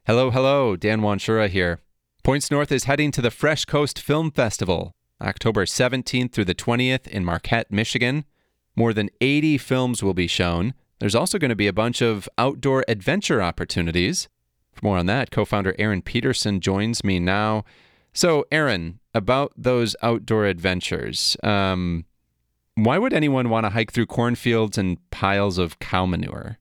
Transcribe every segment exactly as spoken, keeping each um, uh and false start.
Hello, hello, Dan Wanshura here. Points North is heading to the Fresh Coast Film Festival, October seventeenth through the twentieth in Marquette, Michigan. More than eighty films will be shown. There's also going to be a bunch of outdoor adventure opportunities. For more on that, co-founder Aaron Peterson joins me now. So, Aaron, about those outdoor adventures, um, why would anyone want to hike through cornfields and piles of cow manure?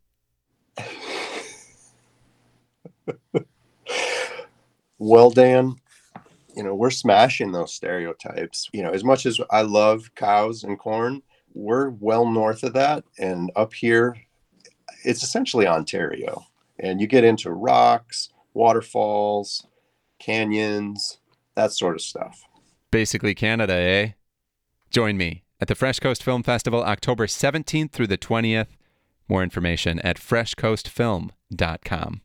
Well, Dan, you know, we're smashing those stereotypes. You know, as much as I love cows and corn, we're well north of that. And up here, it's essentially Ontario. And you get into rocks, waterfalls, canyons, that sort of stuff. Basically Canada, eh? Join me at the Fresh Coast Film Festival, October seventeenth through the twentieth. More information at fresh coast film dot com.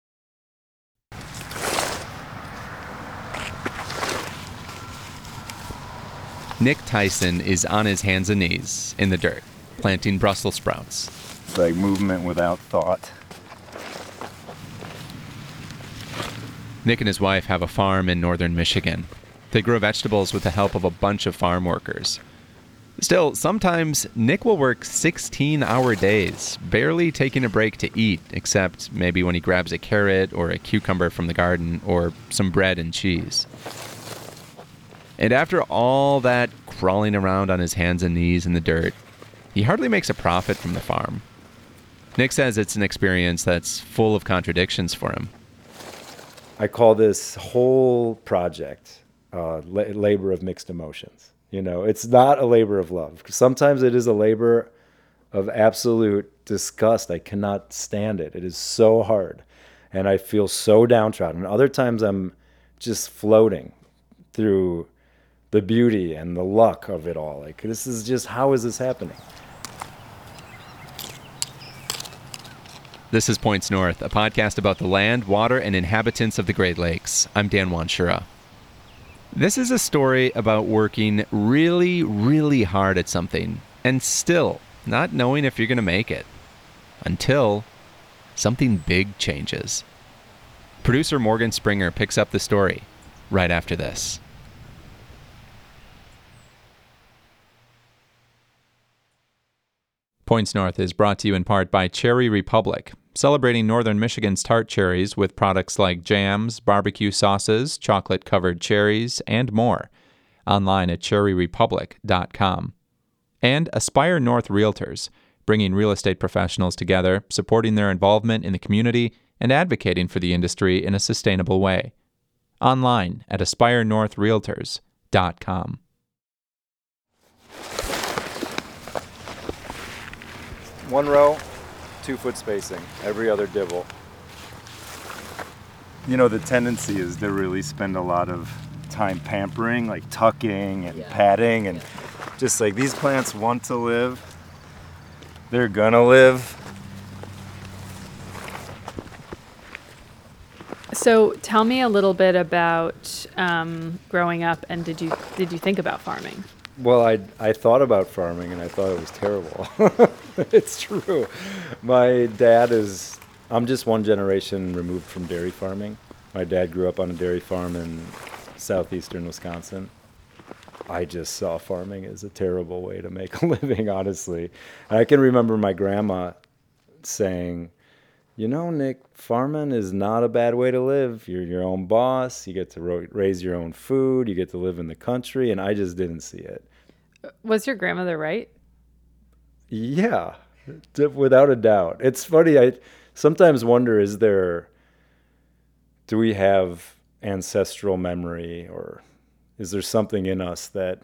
Nick Tyson is on his hands and knees in the dirt, planting Brussels sprouts. It's like movement without thought. Nick and his wife have a farm in northern Michigan. They grow vegetables with the help of a bunch of farm workers. Still, sometimes Nick will work sixteen-hour days, barely taking a break to eat, except maybe when he grabs a carrot or a cucumber from the garden or some bread and cheese. And after all that crawling around on his hands and knees in the dirt, he hardly makes a profit from the farm. Nick says it's an experience that's full of contradictions for him. I call this whole project uh, la- labor of mixed emotions. You know, it's not a labor of love. Sometimes it is a labor of absolute disgust. I cannot stand it. It is so hard. And I feel so downtrodden. Other times I'm just floating through the beauty and the luck of it all. Like, this is just, how is this happening? This is Points North, a podcast about the land, water, and inhabitants of the Great Lakes. I'm Dan Wanshura. This is a story about working really, really hard at something and still not knowing if you're going to make it. Until something big changes. Producer Morgan Springer picks up the story right after this. Points North is brought to you in part by Cherry Republic, celebrating northern Michigan's tart cherries with products like jams, barbecue sauces, chocolate-covered cherries, and more. Online at cherry republic dot com. And Aspire North Realtors, bringing real estate professionals together, supporting their involvement in the community, and advocating for the industry in a sustainable way. Online at aspire north realtors dot com. One row, two foot spacing, every other dibble. You know, the tendency is to really spend a lot of time pampering, like tucking and yeah. patting, and just like, these plants want to live, they're gonna live. So tell me a little bit about um, growing up, and did you did you think about farming? Well, I I thought about farming, and I thought it was terrible. It's true. My dad is, I'm just one generation removed from dairy farming. My dad grew up on a dairy farm in southeastern Wisconsin. I just saw farming as a terrible way to make a living, honestly. And I can remember my grandma saying, you know, Nick, farming is not a bad way to live. You're your own boss. You get to ro- raise your own food. You get to live in the country. And I just didn't see it. Was your grandmother right? Yeah, without a doubt. It's funny. I sometimes wonder, is there, do we have ancestral memory, or is there something in us that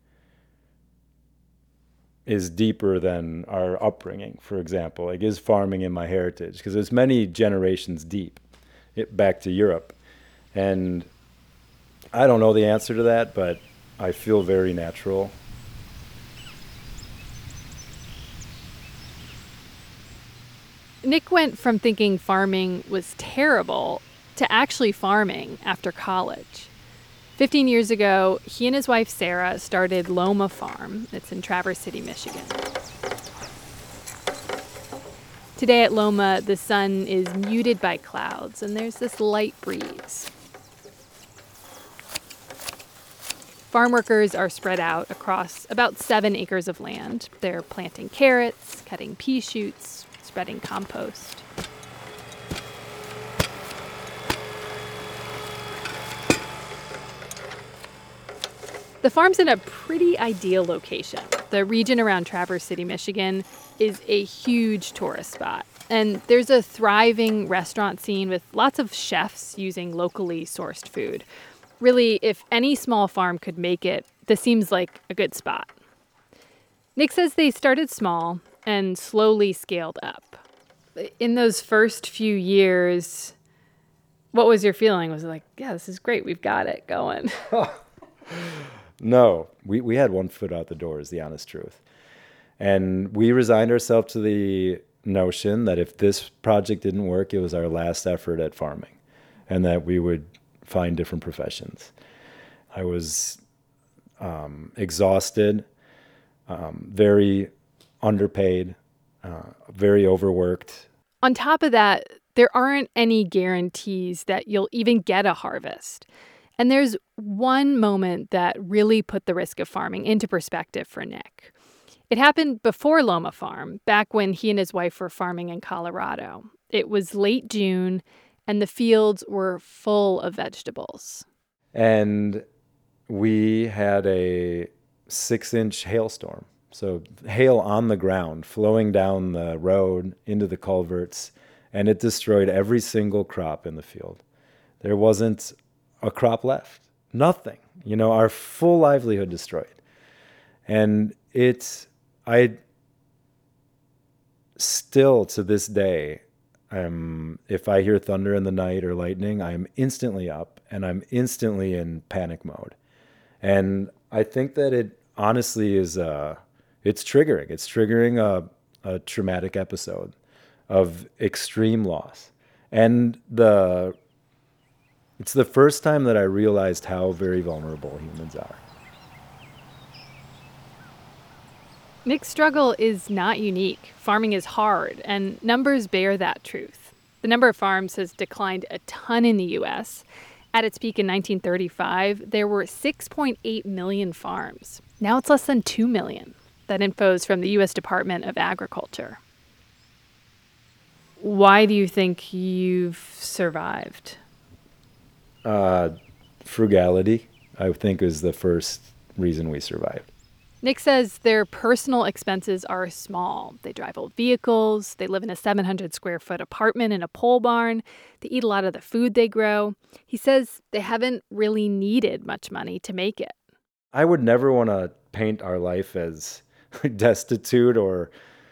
is deeper than our upbringing, for example? Like, is farming in my heritage? Because there's many generations deep it, back to Europe. And I don't know the answer to that, but I feel very natural. Nick went from thinking farming was terrible to actually farming after college. Fifteen years ago, he and his wife Sarah started Loma Farm. It's in Traverse City, Michigan. Today at Loma, the sun is muted by clouds, and there's this light breeze. Farm workers are spread out across about seven acres of land. They're planting carrots, cutting pea shoots, spreading compost. The farm's in a pretty ideal location. The region around Traverse City, Michigan, is a huge tourist spot. And there's a thriving restaurant scene with lots of chefs using locally sourced food. Really, if any small farm could make it, this seems like a good spot. Nick says they started small and slowly scaled up. In those first few years, what was your feeling? Was it like, yeah, this is great, we've got it going? No, we, we had one foot out the door is the honest truth. And we resigned ourselves to the notion that if this project didn't work, it was our last effort at farming and that we would find different professions. I was um, exhausted, um, very underpaid, uh, very overworked. On top of that, there aren't any guarantees that you'll even get a harvest. And there's one moment that really put the risk of farming into perspective for Nick. It happened before Loma Farm, back when he and his wife were farming in Colorado. It was late June, and the fields were full of vegetables. And we had a six-inch hailstorm. So hail on the ground, flowing down the road into the culverts, and it destroyed every single crop in the field. There wasn't a crop left. Nothing. You know, our full livelihood destroyed. And it's, I still to this day, um, if I hear thunder in the night or lightning, I'm instantly up and I'm instantly in panic mode. And I think that it honestly is, uh, it's triggering. It's triggering a, a traumatic episode of extreme loss. And the It's the first time that I realized how very vulnerable humans are. Nick's struggle is not unique. Farming is hard, and numbers bear that truth. The number of farms has declined a ton in the U S. At its peak in nineteen thirty-five, there were six point eight million farms. Now it's less than two million. That info is from the U S Department of Agriculture. Why do you think you've survived? Uh, frugality, I think, is the first reason we survived. Nick says their personal expenses are small. They drive old vehicles, they live in a seven hundred square foot apartment in a pole barn, they eat a lot of the food they grow. He says they haven't really needed much money to make it. I would never want to paint our life as destitute or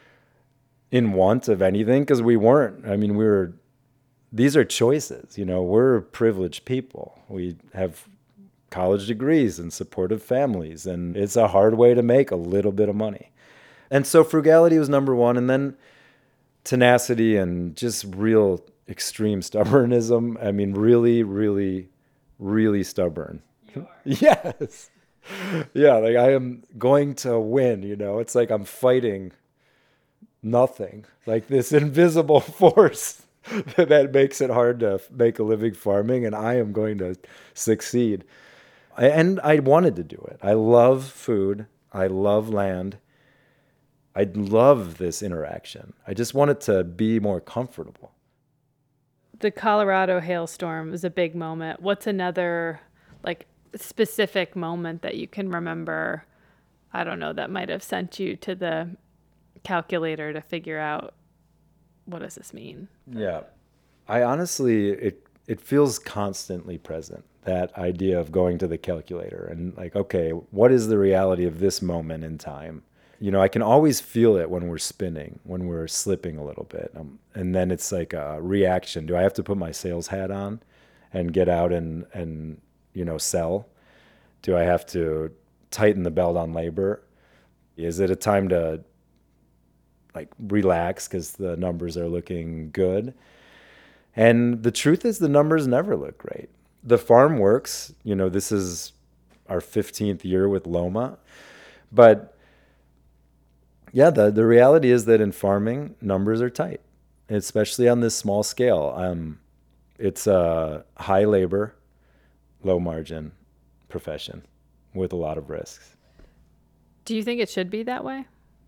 in want of anything, because we weren't. I mean, we were... These are choices, you know, we're privileged people. We have college degrees and supportive families, and it's a hard way to make a little bit of money. And so frugality was number one, and then tenacity and just real extreme stubbornism. I mean, really, really, really stubborn. You are. Yes. Yeah, like I am going to win, you know, it's like I'm fighting nothing, like this invisible force that makes it hard to make a living farming, and I am going to succeed. And I wanted to do it. I love food. I love land. I love this interaction. I just wanted to be more comfortable. The Colorado hailstorm was a big moment. What's another, like, specific moment that you can remember, I don't know, that might have sent you to the calculator to figure out, what does this mean? Yeah. I honestly, it it feels constantly present, that idea of going to the calculator and like, okay, what is the reality of this moment in time? You know, I can always feel it when we're spinning, when we're slipping a little bit. Um, and then it's like a reaction. Do I have to put my sales hat on and get out and, and, you know, sell? Do I have to tighten the belt on labor? Is it a time to like relax because the numbers are looking good? And the truth is the numbers never look great. The farm works. You know, this is our fifteenth year with Loma. But yeah, the, the reality is that in farming, numbers are tight. especially on this small scale. Um, it's a high labor, low margin profession with a lot of risks. Do you think it should be that way?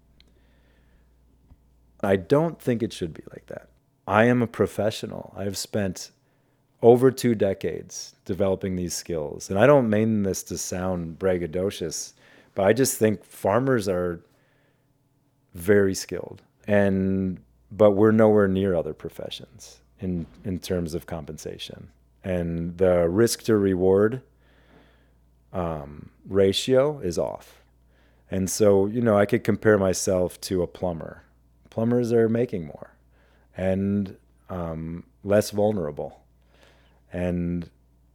I don't think it should be like that. I am a professional. I've spent over two decades developing these skills. And I don't mean this to sound braggadocious, but I just think farmers are very skilled. And but we're nowhere near other professions in, in terms of compensation. And the risk to reward um, ratio is off. And so, you know, I could compare myself to a plumber. Plumbers are making more and um, less vulnerable. And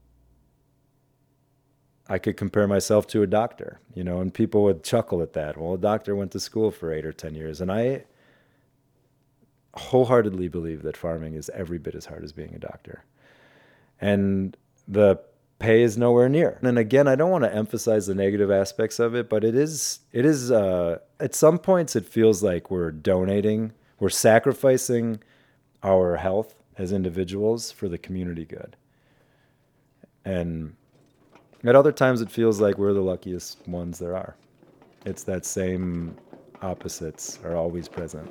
I could compare myself to a doctor, you know, and people would chuckle at that. Well, a doctor went to school for eight or ten years. And I wholeheartedly believe that farming is every bit as hard as being a doctor. And the pay is nowhere near. And again, I don't want to emphasize the negative aspects of it, but it is, it is, uh, at some points it feels like we're donating, we're sacrificing our health as individuals for the community good. And at other times it feels like we're the luckiest ones there are. It's that same opposites are always present.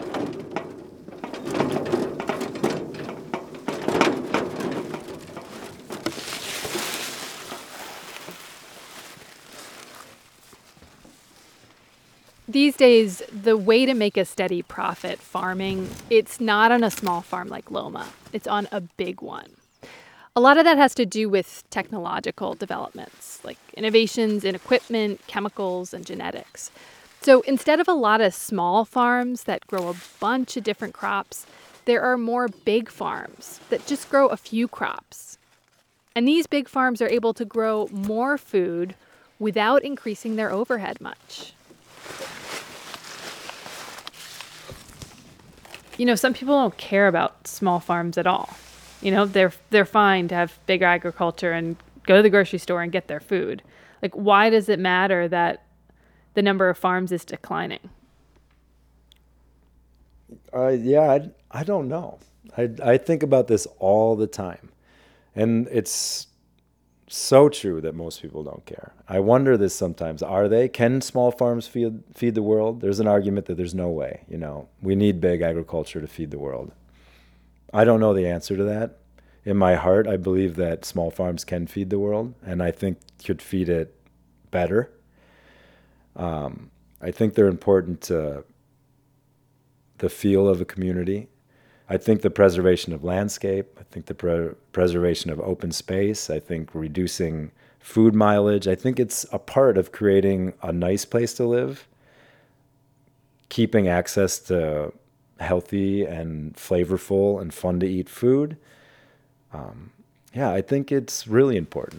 These days, the way to make a steady profit farming, it's not on a small farm like Loma. It's on a big one. A lot of that has to do with technological developments, like innovations in equipment, chemicals, and genetics. So instead of a lot of small farms that grow a bunch of different crops, there are more big farms that just grow a few crops. And these big farms are able to grow more food without increasing their overhead much. You know, some people don't care about small farms at all. You know, they're they're fine to have big agriculture and go to the grocery store and get their food. Like, why does it matter that the number of farms is declining? Uh, yeah, I, I don't know. I, I think about this all the time. And it's so true that most people don't care. I wonder this sometimes. Are they? Can small farms feed, feed the world? There's an argument that there's no way. You know, we need big agriculture to feed the world. I don't know the answer to that. In my heart, I believe that small farms can feed the world, and I think could feed it better. Um, I think they're important to the feel of a community. I think the preservation of landscape, I think the pre- preservation of open space, I think reducing food mileage, I think it's a part of creating a nice place to live, keeping access to healthy and flavorful and fun to eat food. Um, yeah, I think it's really important.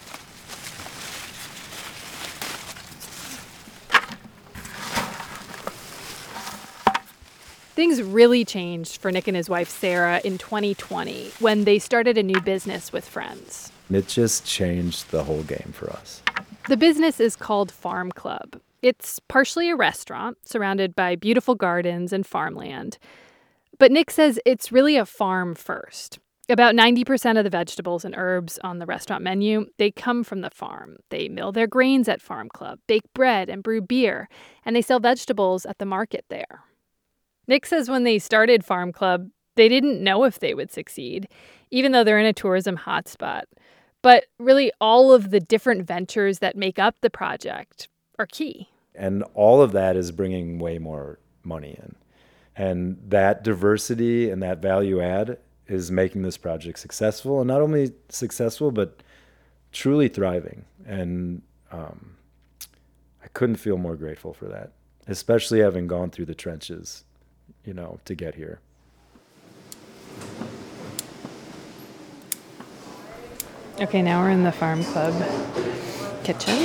Things really changed for Nick and his wife, Sarah, in twenty twenty when they started a new business with friends. It just changed the whole game for us. The business is called Farm Club. It's partially a restaurant surrounded by beautiful gardens and farmland. But Nick says it's really a farm first. About ninety percent of the vegetables and herbs on the restaurant menu, they come from the farm. They mill their grains at Farm Club, bake bread and brew beer, and they sell vegetables at the market there. Nick says when they started Farm Club, they didn't know if they would succeed, even though they're in a tourism hotspot. But really, all of the different ventures that make up the project are key. And all of that is bringing way more money in. And that diversity and that value add is making this project successful. And not only successful, but truly thriving. And um, I couldn't feel more grateful for that, especially having gone through the trenches, you know, to get here. Okay, now we're in the Farm Club kitchen.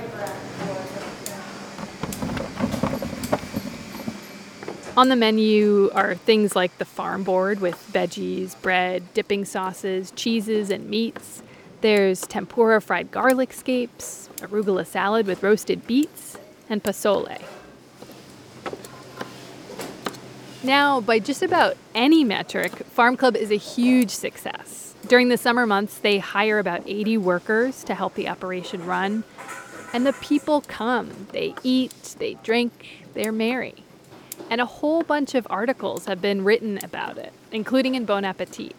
On the menu are things like the farm board with veggies, bread, dipping sauces, cheeses, and meats. There's tempura fried garlic scapes, arugula salad with roasted beets, and pozole. Now, by just about any metric, Farm Club is a huge success. During the summer months, they hire about eighty workers to help the operation run. And the people come. They eat, they drink, they're merry. And a whole bunch of articles have been written about it, including in Bon Appetit.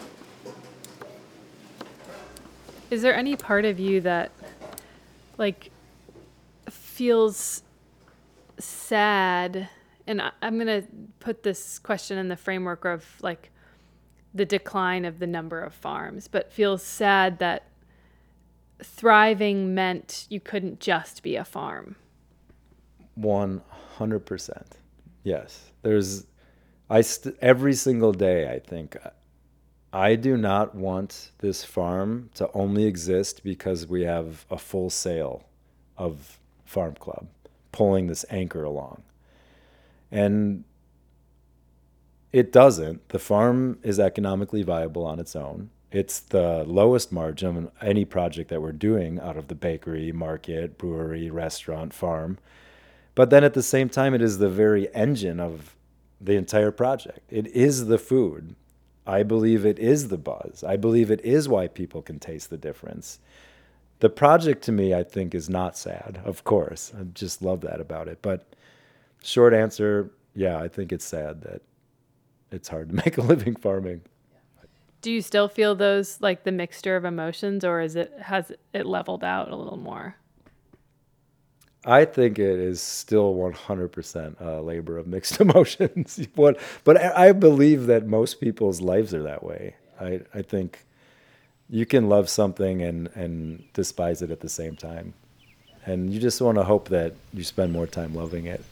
Is there any part of you that, like, feels sad? And I, I'm going to put this question in the framework of, like, the decline of the number of farms, but feels sad that thriving meant you couldn't just be a farm. one hundred percent. Yes. There's, I st- every single day, I think, I do not want this farm to only exist because we have a full sail of Farm Club pulling this anchor along. And it doesn't. The farm is economically viable on its own. It's the lowest margin in any project that we're doing out of the bakery, market, brewery, restaurant, farm. But then at the same time, it is the very engine of the entire project. It is the food. I believe it is the buzz. I believe it is why people can taste the difference. The project to me, I think, is not sad, of course. I just love that about it. But short answer, yeah, I think it's sad that it's hard to make a living farming. Do you still feel those, like, the mixture of emotions, or is it has it leveled out a little more? I think it is still one hundred percent a labor of mixed emotions. What, but I believe that most people's lives are that way. I, I think you can love something and, and despise it at the same time. And you just want to hope that you spend more time loving it.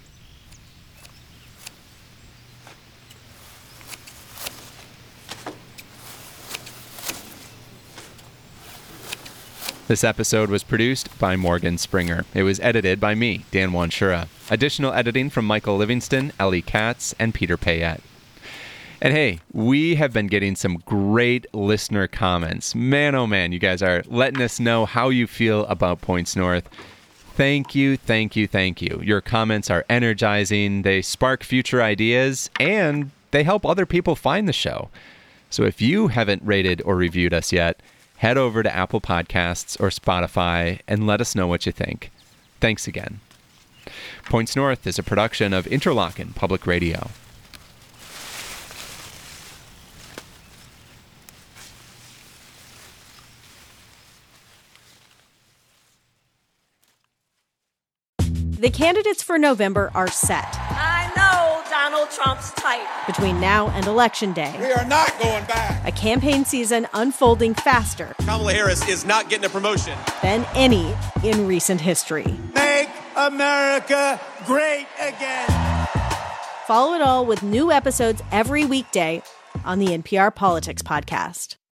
This episode was produced by Morgan Springer. It was edited by me, Dan Wanshura. Additional editing from Michael Livingston, Ellie Katz, and Peter Payette. And hey, we have been getting some great listener comments. Man, oh man, you guys are letting us know how you feel about Points North. Thank you, thank you, thank you. Your comments are energizing, they spark future ideas, and they help other people find the show. So if you haven't rated or reviewed us yet, head over to Apple Podcasts or Spotify and let us know what you think. Thanks again. Points North is a production of Interlochen Public Radio. The candidates for November are set. I know Donald Trump's type. Between now and Election Day, we are not going back. A campaign season unfolding faster. Kamala Harris is not getting a promotion. Than any in recent history. Make America great again. Follow it all with new episodes every weekday on the N P R Politics Podcast.